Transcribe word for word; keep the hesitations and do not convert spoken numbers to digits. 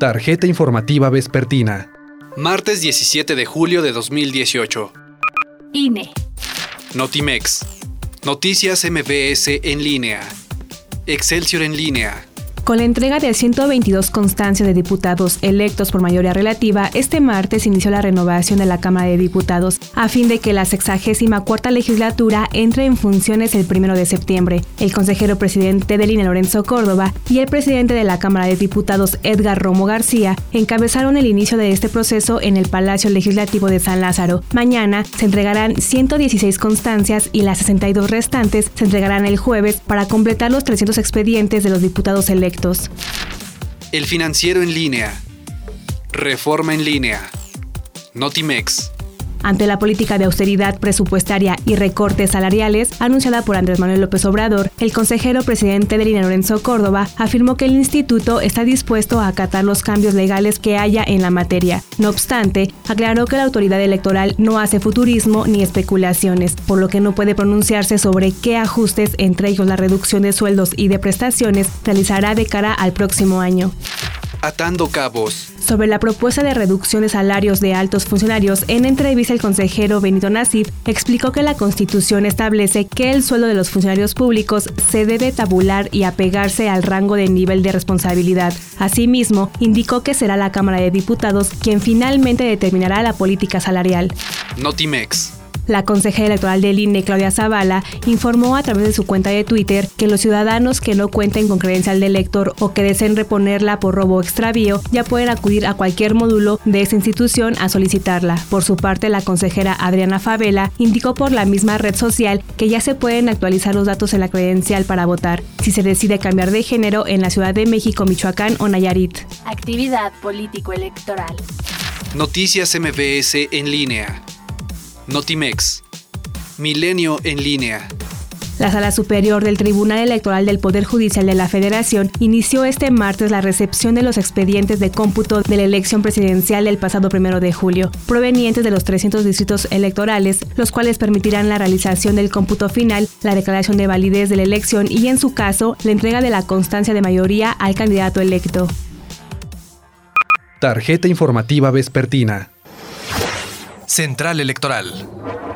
Tarjeta informativa vespertina. Martes diecisiete de julio de dos mil dieciocho. I N E. Notimex. Noticias M B S en línea. Excelsior en línea. Con la entrega de ciento veintidós constancias de diputados electos por mayoría relativa, este martes inició la renovación de la Cámara de Diputados a fin de que la sexagésima cuarta legislatura entre en funciones el primero de septiembre. El consejero presidente del I N E, Lorenzo Córdoba, y el presidente de la Cámara de Diputados, Edgar Romo García, encabezaron el inicio de este proceso en el Palacio Legislativo de San Lázaro. Mañana se entregarán ciento dieciséis constancias y las sesenta y dos restantes se entregarán el jueves para completar los trescientos expedientes de los diputados electos. El Financiero en línea. Reforma en línea. Notimex. Ante la política de austeridad presupuestaria y recortes salariales anunciada por Andrés Manuel López Obrador, el consejero presidente del I N E, Lorenzo Córdoba, afirmó que el instituto está dispuesto a acatar los cambios legales que haya en la materia. No obstante, aclaró que la autoridad electoral no hace futurismo ni especulaciones, por lo que no puede pronunciarse sobre qué ajustes, entre ellos la reducción de sueldos y de prestaciones, realizará de cara al próximo año. Atando cabos. Sobre la propuesta de reducción de salarios de altos funcionarios, en entrevista el consejero Benito Nasif explicó que la Constitución establece que el sueldo de los funcionarios públicos se debe tabular y apegarse al rango de nivel de responsabilidad. Asimismo, indicó que será la Cámara de Diputados quien finalmente determinará la política salarial. Notimex. La consejera electoral del I N E, Claudia Zavala, informó a través de su cuenta de Twitter que los ciudadanos que no cuenten con credencial de elector o que deseen reponerla por robo o extravío ya pueden acudir a cualquier módulo de esa institución a solicitarla. Por su parte, la consejera Adriana Favela indicó por la misma red social que ya se pueden actualizar los datos en la credencial para votar, si se decide cambiar de género en la Ciudad de México, Michoacán o Nayarit. Actividad político-electoral. Noticias M B S en línea. Notimex. Milenio en línea. La Sala Superior del Tribunal Electoral del Poder Judicial de la Federación inició este martes la recepción de los expedientes de cómputo de la elección presidencial del pasado primero de julio, provenientes de los trescientos distritos electorales, los cuales permitirán la realización del cómputo final, la declaración de validez de la elección y, en su caso, la entrega de la constancia de mayoría al candidato electo. Tarjeta informativa vespertina. Central Electoral.